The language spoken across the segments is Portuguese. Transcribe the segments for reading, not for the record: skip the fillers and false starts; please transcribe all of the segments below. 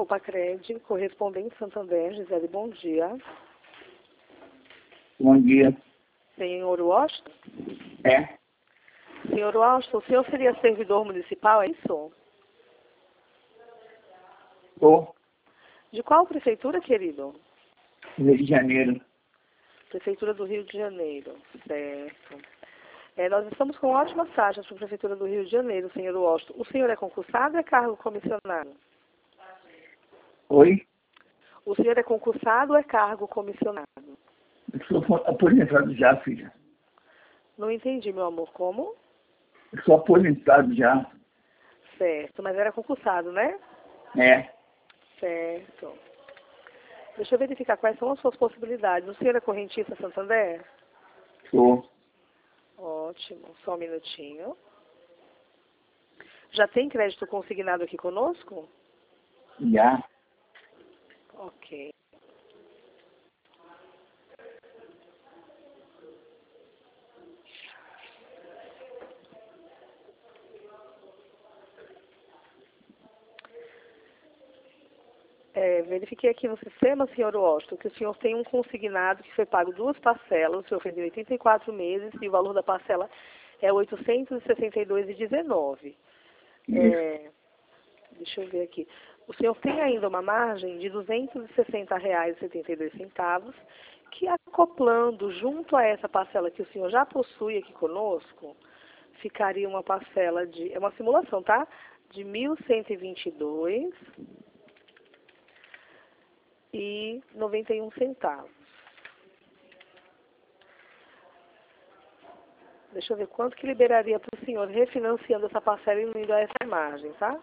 Copacred, correspondente Santander, Gisele, bom dia. Bom dia. Senhor Washington? É? Senhor Washington, o senhor seria servidor municipal, é isso? Tô. De qual prefeitura, querido? Rio de Janeiro. Prefeitura do Rio de Janeiro, certo. Nós estamos com ótimas taxas para a Prefeitura do Rio de Janeiro, senhor Washington. O senhor é concursado ou é cargo comissionado? Oi? O senhor é concursado ou é cargo comissionado? Eu sou aposentado já, filha. Não entendi, meu amor. Como? Eu sou aposentado já. Certo, mas era concursado, né? É. Certo. Deixa eu verificar quais são as suas possibilidades. O senhor é correntista Santander? Sou. Ótimo. Só um minutinho. Já tem crédito consignado aqui conosco? Já. Ok. Verifiquei aqui no sistema, senhor Washington, que o senhor tem um consignado que foi pago 2 parcelas, o senhor fez em 84 meses e o valor da parcela é R$ 862,19. Deixa eu ver aqui. O senhor tem ainda uma margem de R$ 260,72, que acoplando junto a essa parcela que o senhor já possui aqui conosco, ficaria uma parcela de, é uma simulação, tá? De R$ 1.122,91. Deixa eu ver quanto que liberaria para o senhor refinanciando essa parcela e indo a essa margem, tá?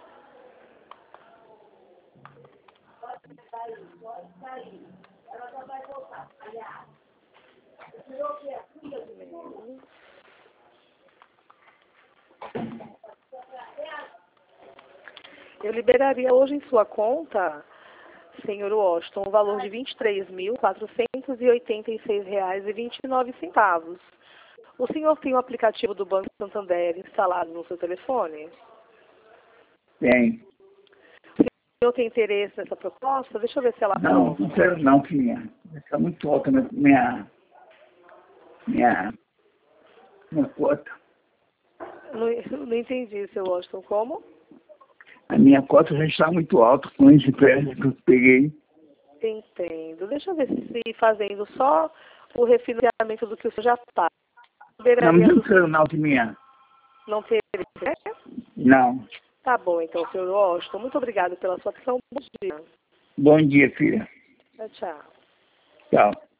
Eu liberaria hoje em sua conta, senhor Washington, o valor de R$ 23.486,29. O senhor tem o aplicativo do Banco Santander instalado no seu telefone? Tem. O senhor tem interesse nessa proposta? Deixa eu ver se ela Não, prova. não quero não, filha. Está muito alta minha cota. Não entendi, seu Washington. Como? A minha cota já está muito alta com esse empréstimo que eu peguei. Entendo. Deixa eu ver se fazendo só o refinanciamento do que o senhor já paga. Não, mas eu não quero não, filha. Não teria, né? Não. Tá bom, então, senhor Washington. Muito obrigado pela sua atenção. Bom dia. Bom dia, filha. Tchau, tchau. Tchau.